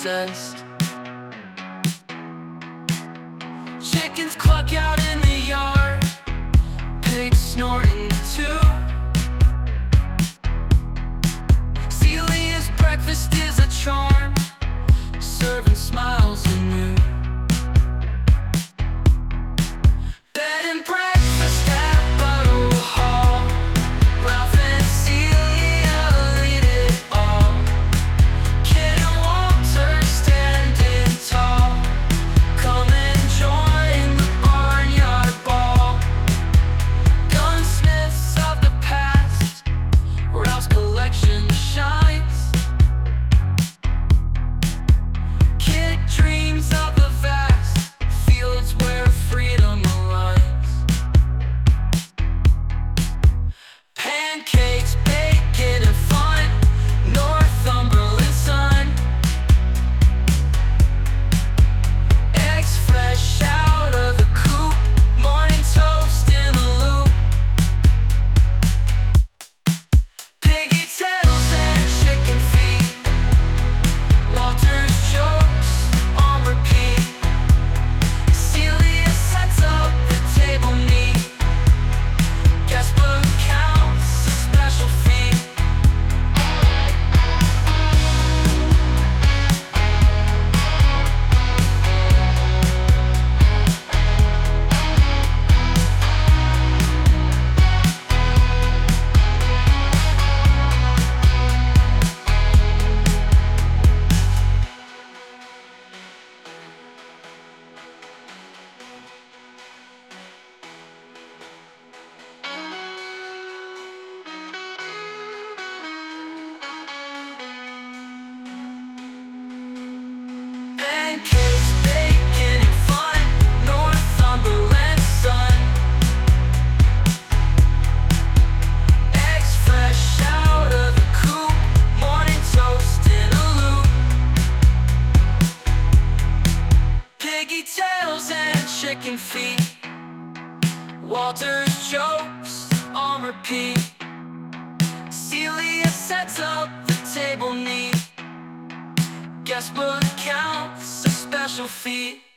possessed. Chickens cluck out in the yard, pigs snorting too. Celia's breakfast is a charm, serving smiles anew. Bed and breakfast at Butterwell Hall, Ralph and Celia lead it all. Kid and Walter standing tall, come and join the barnyard ball. Gunsmiths of the past, Ralph's collection shines. Kid dreams of the vast fields where freedom aligns. Pancakes, bacon, and fun, Northumberland sun. Eggs fresh out of the coop, morning toast in the loop. Piggy tails and chicken feet, Walter's jokes on repeat. Celia sets up the table neat, guest book counts a special fee. Pancakes, bacon, and fun, Northumberland sun. Eggs fresh out of the coop, morning toast in a loop. Piggy tails and chicken feet, Walter's jokes on repeat. Celia sets up the table neat, guest book counts a special fee.